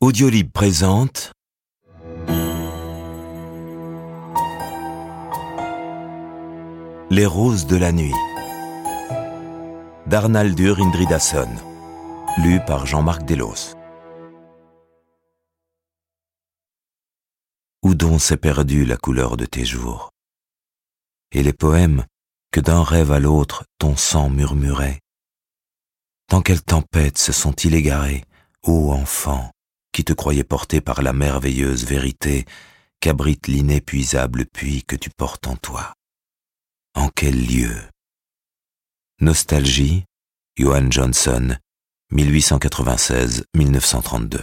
Audiolib présente Les roses de la nuit d'Arnaldur Indridason, lu par Jean-Marc Delos. Où donc s'est perdue la couleur de tes jours? Et les poèmes que d'un rêve à l'autre ton sang murmurait? Dans quelle tempête se sont-ils égarés, ô enfant, qui te croyais porté par la merveilleuse vérité qu'abrite l'inépuisable puits que tu portes en toi? En quel lieu? Nostalgie, Johan Johnson, 1896-1932.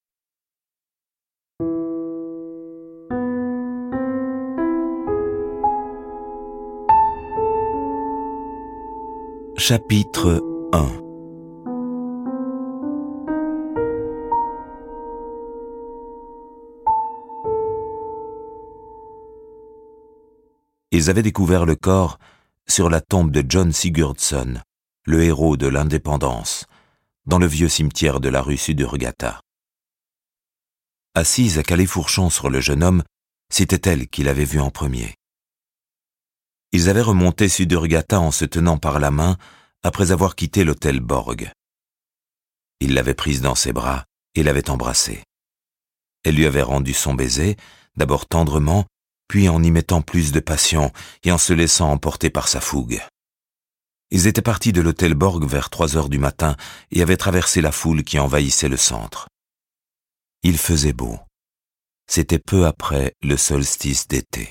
Chapitre 1. Ils avaient découvert le corps sur la tombe de John Sigurdsson, le héros de l'indépendance, dans le vieux cimetière de la rue Sudurgata. Assise à califourchon sur le jeune homme, c'était elle qui l'avait vu en premier. Ils avaient remonté Sudurgata en se tenant par la main après avoir quitté l'hôtel Borg. Il l'avait prise dans ses bras et l'avait embrassée. Elle lui avait rendu son baiser, d'abord tendrement, puis en y mettant plus de passion et en se laissant emporter par sa fougue. Ils étaient partis de l'hôtel Borg vers 3 heures du matin et avaient traversé la foule qui envahissait le centre. Il faisait beau. C'était peu après le solstice d'été.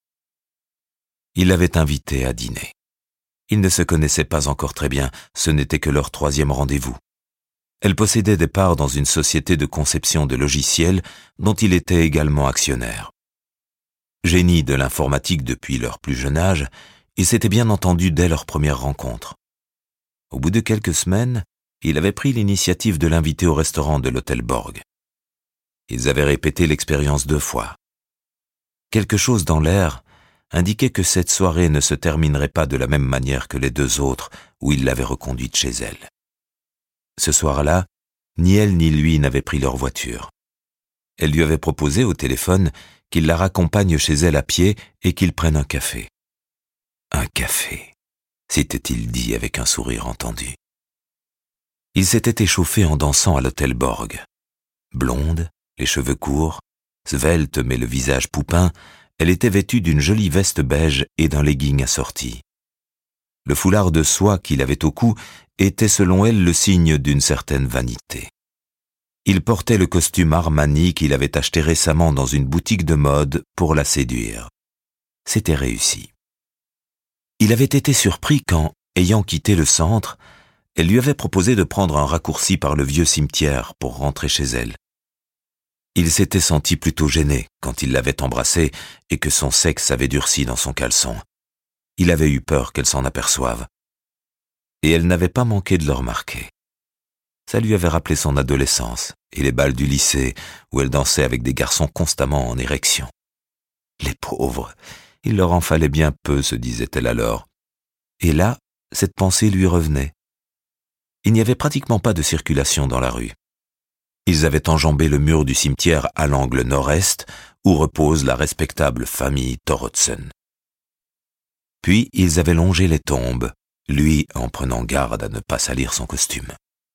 Il l'avait invitée à dîner. Ils ne se connaissaient pas encore très bien, ce n'était que leur 3e rendez-vous. Elle possédait des parts dans une société de conception de logiciels dont il était également actionnaire. Génie de l'informatique depuis leur plus jeune âge, ils s'étaient bien entendus dès leur première rencontre. Au bout de quelques semaines, il avait pris l'initiative de l'inviter au restaurant de l'hôtel Borg. Ils avaient répété l'expérience 2 fois. Quelque chose dans l'air indiquait que cette soirée ne se terminerait pas de la même manière que les 2 autres où il l'avait reconduite chez elle. Ce soir-là, ni elle ni lui n'avaient pris leur voiture. Elle lui avait proposé au téléphone qu'il la raccompagne chez elle à pied et qu'ils prennent un café. Un café, s'était-il dit avec un sourire entendu. Il s'était échauffé en dansant à l'hôtel Borg. Blonde, les cheveux courts, svelte mais le visage poupin, elle était vêtue d'une jolie veste beige et d'un legging assorti. Le foulard de soie qu'il avait au cou était selon elle le signe d'une certaine vanité. Il portait le costume Armani qu'il avait acheté récemment dans une boutique de mode pour la séduire. C'était réussi. Il avait été surpris quand, ayant quitté le centre, elle lui avait proposé de prendre un raccourci par le vieux cimetière pour rentrer chez elle. Il s'était senti plutôt gêné quand il l'avait embrassée et que son sexe avait durci dans son caleçon. Il avait eu peur qu'elle s'en aperçoive. Et elle n'avait pas manqué de le remarquer. Ça lui avait rappelé son adolescence et les bals du lycée où elle dansait avec des garçons constamment en érection. Les pauvres, il leur en fallait bien peu, se disait-elle alors. Et là, cette pensée lui revenait. Il n'y avait pratiquement pas de circulation dans la rue. Ils avaient enjambé le mur du cimetière à l'angle nord-est où repose la respectable famille Thoroddsen. Puis ils avaient longé les tombes, lui en prenant garde à ne pas salir son costume.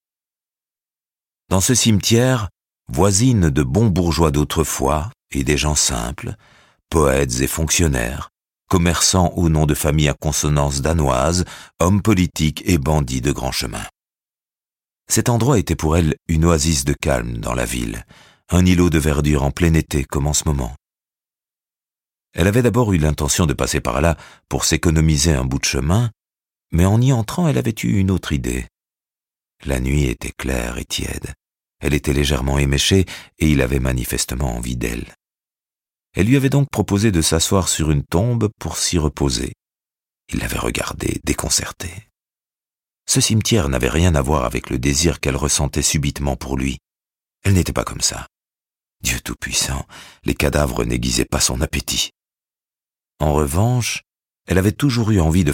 Dans ce cimetière, voisinent de bons bourgeois d'autrefois et des gens simples, poètes et fonctionnaires, commerçants ou noms de famille à consonance danoise, hommes politiques et bandits de grand chemin. Cet endroit était pour elle une oasis de calme dans la ville, un îlot de verdure en plein été comme en ce moment. Elle avait d'abord eu l'intention de passer par là pour s'économiser un bout de chemin, mais en y entrant elle avait eu une autre idée. La nuit était claire et tiède. Elle était légèrement éméchée et il avait manifestement envie d'elle. Elle lui avait donc proposé de s'asseoir sur une tombe pour s'y reposer. Il l'avait regardée, déconcertée. Ce cimetière n'avait rien à voir avec le désir qu'elle ressentait subitement pour lui. Elle n'était pas comme ça. Dieu Tout-Puissant, les cadavres n'aiguisaient pas son appétit. En revanche, elle avait toujours eu envie de